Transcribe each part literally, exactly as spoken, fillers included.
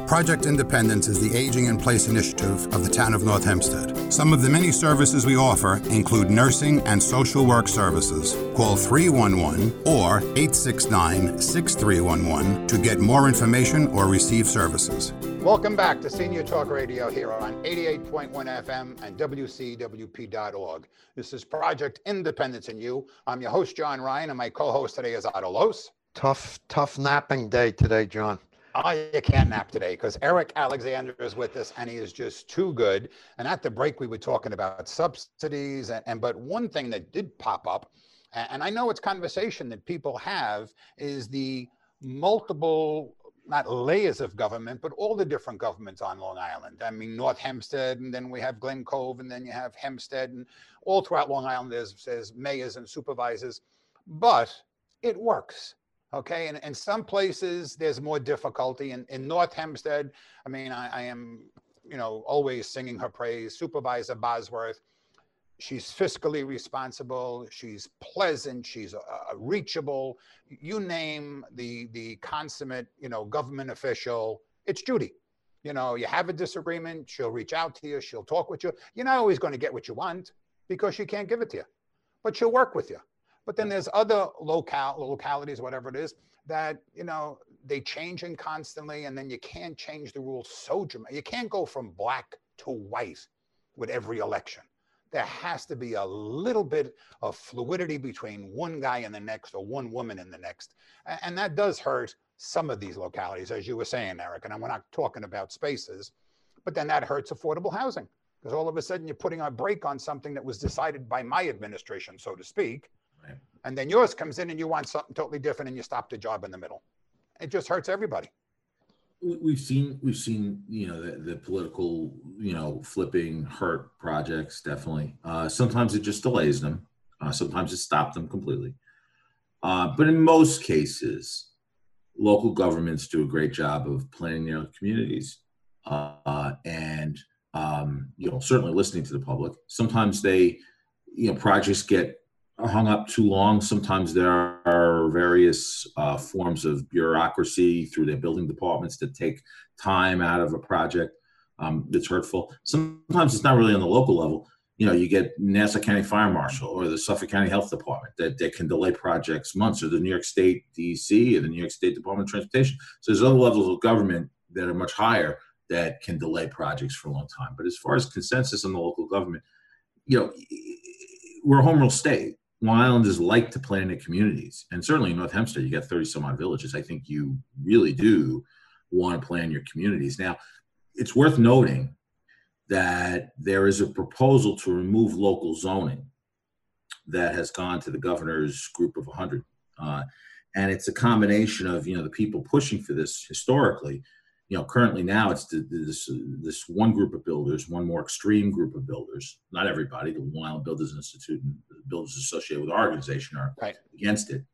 Project Independence is the Aging in Place initiative of the town of North Hempstead. Some of the many services we offer include nursing and social work services. Call three one one or eight six nine, six three one one to get more information or receive services. Welcome back to Senior Talk Radio here on eighty-eight point one F M and W C W P dot org. This is Project Independence and You. I'm your host, John Ryan, and my co-host today is Otto Los. Tough, tough napping day today, John. Oh, you can't nap today because Eric Alexander is with us and he is just too good. And at the break, we were talking about subsidies. And, and but one thing that did pop up, and I know it's conversation that people have, is the multiple, not layers of government, but all the different governments on Long Island. I mean, North Hempstead, and then we have Glen Cove, and then you have Hempstead, and all throughout Long Island, there's, there's mayors and supervisors. But it works. Okay, and in some places there's more difficulty. In, in North Hempstead, I mean, I, I am, you know, always singing her praise. Supervisor Bosworth, she's fiscally responsible, she's pleasant, she's uh, reachable. You name the the consummate, you know, government official, it's Judy. You know, you have a disagreement, she'll reach out to you, she'll talk with you. You're not always going to get what you want because she can't give it to you, but she'll work with you. But then there's other locale, localities, whatever it is, that, you know, they changing constantly, and then you can't change the rules so dramatic. You can't go from black to white with every election. There has to be a little bit of fluidity between one guy and the next, or one woman and the next. And that does hurt some of these localities, as you were saying, Eric. And we're not talking about spaces, but then that hurts affordable housing, because all of a sudden you're putting a brake on something that was decided by my administration, so to speak. Right. And then yours comes in and you want something totally different and you stop the job in the middle. It just hurts everybody. We've seen, we've seen, you know, the, the political, you know, flipping hurt projects, definitely. Uh, sometimes it just delays them. Uh, sometimes it stops them completely. Uh, but in most cases, local governments do a great job of planning their communities uh, and, um, you know, certainly listening to the public. Sometimes they, you know, projects get hung up too long. Sometimes there are various uh, forms of bureaucracy through their building departments that take time out of a project um, that's hurtful. Sometimes it's not really on the local level. You know, you get Nassau County Fire Marshal or the Suffolk County Health Department that, that can delay projects months, or the New York State D C or the New York State Department of Transportation. So there's other levels of government that are much higher that can delay projects for a long time. But as far as consensus on the local government, you know, we're a home rule state. Long Islanders like to plan their communities, and certainly in North Hempstead, you got thirty some odd villages. I think you really do want to plan your communities. Now, it's worth noting that there is a proposal to remove local zoning that has gone to the governor's group of one hundred. Uh, and it's a combination of, you know, the people pushing for this historically. You know, currently now it's the, this this one group of builders, one more extreme group of builders. Not everybody. The Long Island Builders Institute and the builders associated with our organization are right against it.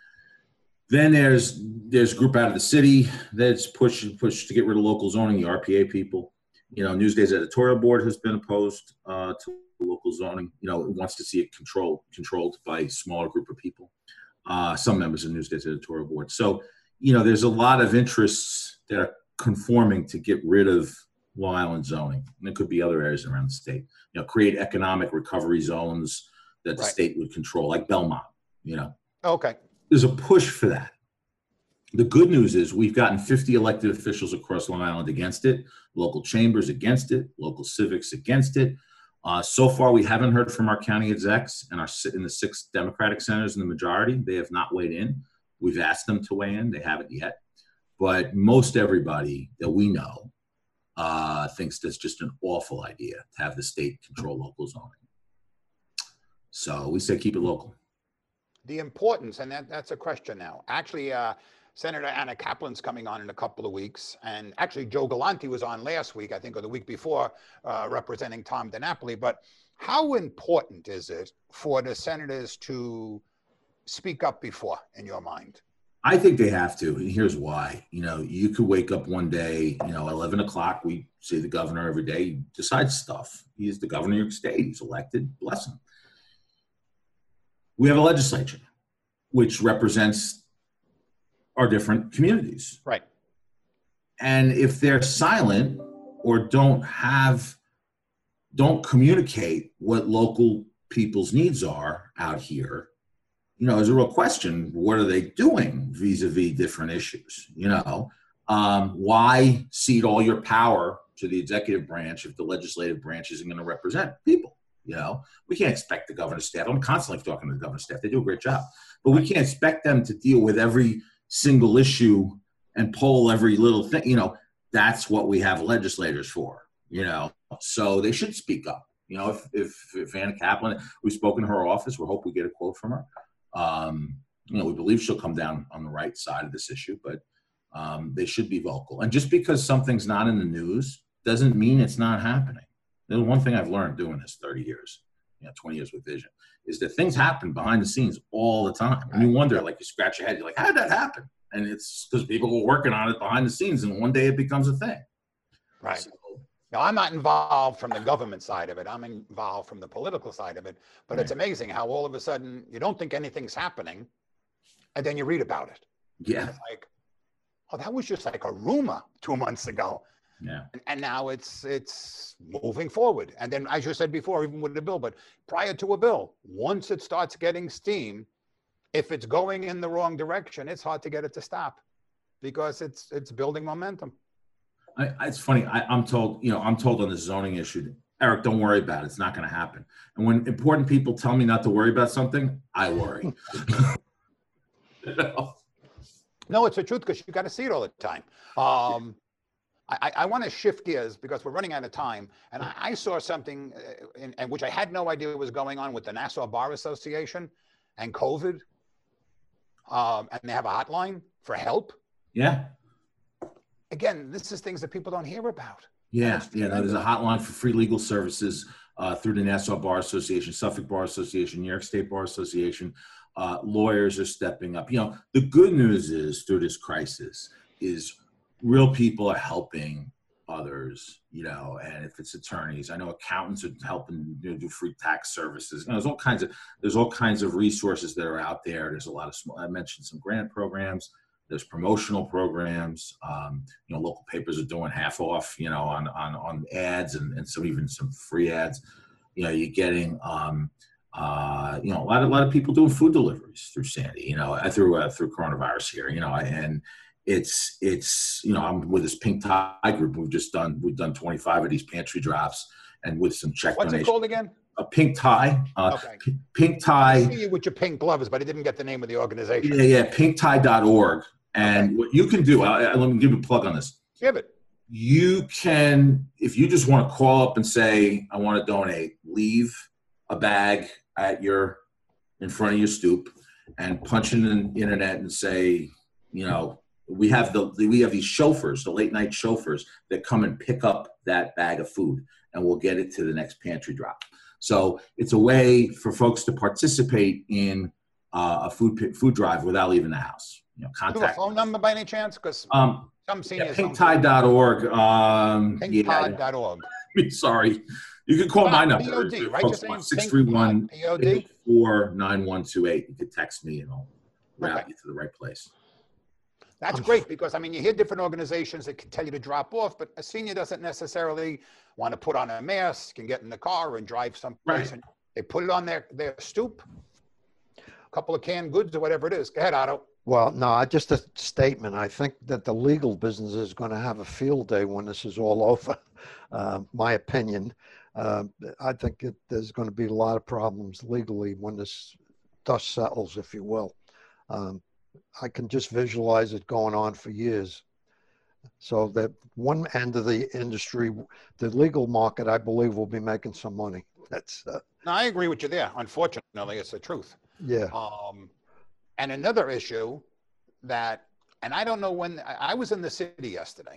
Then there's there's a group out of the city that's pushed pushed to get rid of local zoning. The R P A people. You know, Newsday's editorial board has been opposed uh, to local zoning. You know, it wants to see it controlled controlled by a smaller group of people. Uh, some members of Newsday's editorial board. So, you know, there's a lot of interests that are conforming to get rid of Long Island zoning. And there could be other areas around the state. You know, create economic recovery zones that the right. state would control, like Belmont, you know. Okay. There's a push for that. The good news is we've gotten fifty elected officials across Long Island against it, local chambers against it, local civics against it. Uh, so far, we haven't heard from our county execs and our in the six Democratic senators in the majority. They have not weighed in. We've asked them to weigh in. They haven't yet. But most everybody that we know uh, thinks that's just an awful idea to have the state control local zoning. So we say keep it local. The importance, and that, that's a question now. Actually, uh, Senator Anna Kaplan's coming on in a couple of weeks. And actually, Joe Galante was on last week, I think, or the week before, uh, representing Tom DiNapoli. But how important is it for the senators to speak up before, in your mind? I think they have to, and here's why. You know, you could wake up one day, you know, eleven o'clock, we see the governor every day, he decides stuff. He's the governor of New York State, he's elected, bless him. We have a legislature, which represents our different communities. Right. and if they're silent or don't have, don't communicate what local people's needs are out here, you know, there's a real question, what are they doing vis-a-vis different issues? You know, um, why cede all your power to the executive branch if the legislative branch isn't going to represent people? You know, we can't expect the governor's staff. I'm constantly talking to the governor's staff. They do a great job, but we can't expect them to deal with every single issue and poll every little thing. You know, that's what we have legislators for, you know, so they should speak up. You know, if, if, if Anna Kaplan, we've spoken to her office, we hope we get a quote from her. Um, you know, we believe she'll come down on the right side of this issue, but um, they should be vocal. And just because something's not in the news doesn't mean it's not happening. There's one thing I've learned doing this thirty years, you know, twenty years with Vision, is that things happen behind the scenes all the time. And you wonder, like, you scratch your head, you're like, how did that happen? And it's because people were working on it behind the scenes, and one day it becomes a thing. Right. So, now, I'm not involved from the government side of it. I'm involved from the political side of it. But right. It's amazing how all of a sudden you don't think anything's happening, and then you read about it. Yeah. And it's like, oh, that was just like a rumor two months ago. Yeah. And, and now it's it's moving forward. And then, as you said before, even with the bill, but prior to a bill, once it starts getting steam, if it's going in the wrong direction, it's hard to get it to stop because it's it's building momentum. I, it's funny. I, I'm told, you know, I'm told on the zoning issue, Eric, don't worry about it. It's not going to happen. And when important people tell me not to worry about something, I worry. You know? No, it's the truth because you got to see it all the time. Um, I, I want to shift gears because we're running out of time. And I, I saw something uh, in, in which I had no idea was going on with the Nassau Bar Association and COVID. Um, and they have a hotline for help. Yeah. Again, this is things that people don't hear about. Yeah, yeah. No, there's a hotline for free legal services uh, through the Nassau Bar Association, Suffolk Bar Association, New York State Bar Association. Uh, lawyers are stepping up. You know, the good news is through this crisis is real people are helping others, you know, and if it's attorneys, I know accountants are helping, you know, do free tax services. You know, there's all kinds of, there's all kinds of resources that are out there. There's a lot of small, I mentioned some grant programs. There's promotional programs. Um, you know, local papers are doing half off, you know, on on on ads and, and some even some free ads. You know, you're getting, um, uh, you know, a lot of a lot of people doing food deliveries through Sandy. You know, through uh, through coronavirus here. You know, and it's it's you know, I'm with this Pink Tie group. We've just done we've done twenty-five of these pantry drops, and with some check What's donations. it called again? A Pink Tie. Uh, Okay. P- Pink Tie. I see you with your pink gloves, but I didn't get the name of the organization. Yeah, yeah. pink tie dot org. And okay. What you can do, I, I, let me give you a plug on this. Give it. You can, if you just want to call up and say, I want to donate, leave a bag at your, in front of your stoop and punch in the internet and say, you know, we have the, we have these chauffeurs, the late night chauffeurs that come and pick up that bag of food and we'll get it to the next pantry drop. So it's a way for folks to participate in uh, a food food drive without leaving the house. You know, contact. Do a phone number by any chance? Because um, some seniors. Yeah, pink tie dot org. Um, pink pod dot org. Yeah, sorry. You can call Wow, my number. P O D, right? six three one, eight four nine one two eight. You can text me and I'll route okay. you to the right place. That's great because, I mean, you hear different organizations that can tell you to drop off, but a senior doesn't necessarily want to put on a mask and get in the car and drive someplace. Right. And they put it on their, their stoop, a couple of canned goods or whatever it is. Go ahead, Otto. Well, no, just a statement. I think that the legal business is going to have a field day when this is all over. Uh, my opinion. Uh, I think it, there's going to be a lot of problems legally when this dust settles, if you will. Um, I can just visualize it going on for years. So that one end of the industry, the legal market, I believe, will be making some money. That's. Uh, no, I agree with you there. Unfortunately, it's the truth. Yeah. Um, and another issue that, and I don't know when, I, I was in the city yesterday,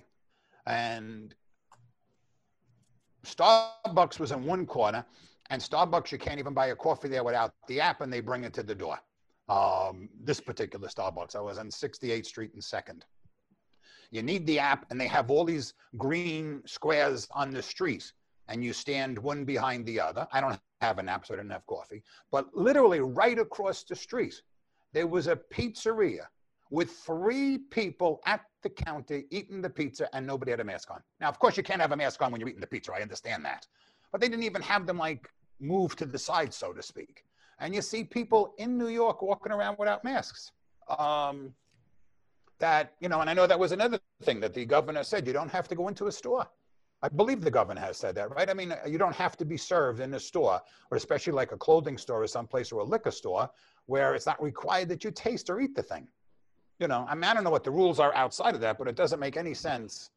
and Starbucks was in one corner, and Starbucks, you can't even buy a coffee there without the app, and they bring it to the door. Um, this particular Starbucks, I was on sixty-eighth Street and second. You need the app, and they have all these green squares on the street, and you stand one behind the other. I don't have an app, so I didn't have coffee. But literally right across the street, there was a pizzeria with three people at the counter eating the pizza and nobody had a mask on. Now, of course, you can't have a mask on when you're eating the pizza. I understand that. But they didn't even have them like move to the side, so to speak. And you see people in New York walking around without masks. Um, that, you know, and I know that was another thing that the governor said, you don't have to go into a store. I believe the governor has said that, right? I mean, you don't have to be served in a store, or especially like a clothing store or someplace or a liquor store where it's not required that you taste or eat the thing. You know, I mean, I don't know what the rules are outside of that, but it doesn't make any sense.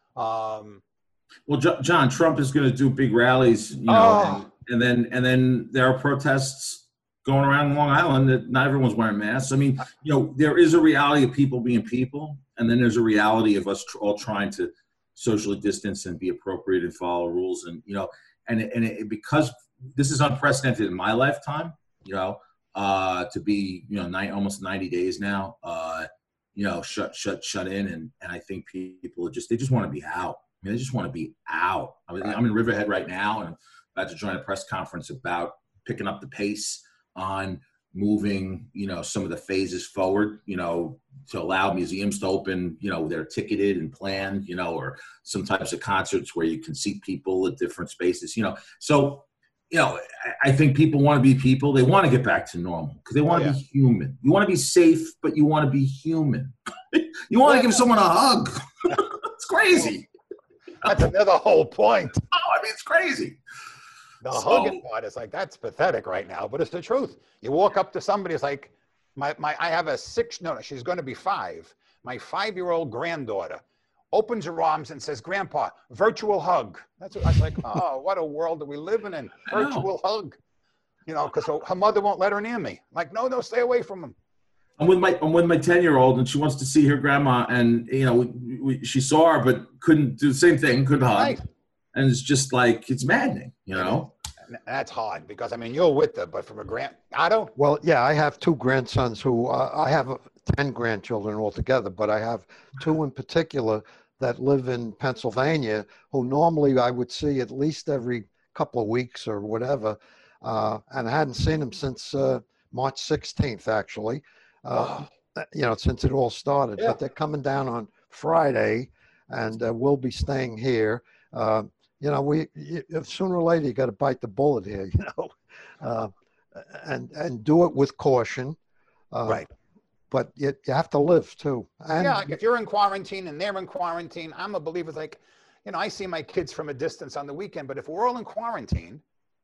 Um, well, Jo- John, Trump is going to do big rallies, you know, oh. and, and then and then there are protests going around Long Island that not everyone's wearing masks. I mean, you know, there is a reality of people being people, and then there's a reality of us tr- all trying to socially distance and be appropriate and follow rules. And, you know, and, and it, because this is unprecedented in my lifetime, you know, uh, to be, you know, nine, almost ninety days now, uh, you know, shut, shut, shut in. And, and I think people are just, they just want to be out. I mean, they just want to be out. I mean, I'm in Riverhead right now, and I'm about to join a press conference about picking up the pace on moving, you know, some of the phases forward, you know, to allow museums to open, you know, they're ticketed and planned, you know, or some types of concerts where you can seat people at different spaces, you know. So, you know, I, I think people want to be people. They want to get back to normal because they want to oh, yeah. be human. You want to be safe, but you want to be human. You want to give someone a hug. It's crazy. That's another whole point. Oh, I mean, it's crazy. The so, hugging part is like, that's pathetic right now, but it's the truth. You walk up to somebody, it's like, my, my, I have a six, no, no, she's going to be five. My five-year-old granddaughter opens her arms and says, Grandpa, virtual hug. That's what I was like, oh, what a world are we living in? Virtual hug. You know, because her mother won't let her near me. I'm like, no, no, stay away from him. I'm with my I'm with my ten-year-old, and she wants to see her grandma, and you know, we, we, she saw her but couldn't do the same thing, couldn't hug, right. And it's just like it's maddening, you know. That's hard because I mean you're with her, but from a grand Otto. Well, yeah, I have two grandsons who uh, I have ten grandchildren altogether, but I have two in particular that live in Pennsylvania, who normally I would see at least every couple of weeks or whatever, uh, and I hadn't seen them since uh, March sixteenth, actually. Uh, wow. You know, since it all started, yeah. But they're coming down on Friday, and uh, we'll be staying here. Uh, you know, we you, sooner or later you got to bite the bullet here, you know, uh, and and do it with caution. Uh, right. But you, you have to live too. And yeah, like if you're in quarantine and they're in quarantine, I'm a believer. Like, you know, I see my kids from a distance on the weekend, but if we're all in quarantine,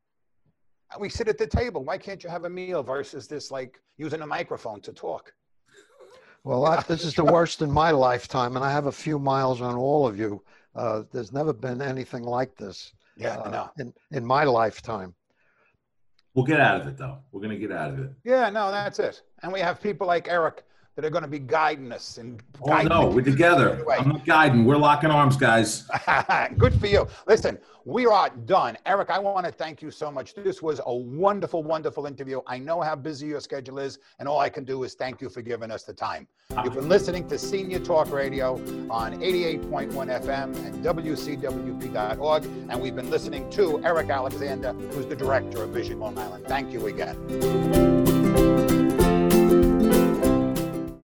we sit at the table. Why can't you have a meal versus this, like using a microphone to talk? Well, I, this is the worst in my lifetime, and I have a few miles on all of you. Uh, there's never been anything like this. Yeah, uh, no. in, in my lifetime. We'll get out of it, though. We're going to get out of it. Yeah, no, that's it. And we have people like Eric that are going to be guiding us. And oh, no, we're together. I'm not guiding. We're locking arms, guys. Good for you. Listen, we are done. Eric, I want to thank you so much. This was a wonderful, wonderful interview. I know how busy your schedule is, and all I can do is thank you for giving us the time. You've been listening to Senior Talk Radio on eighty-eight point one F M and W C W P dot org, and we've been listening to Eric Alexander, who's the director of Vision Long Island. Thank you again.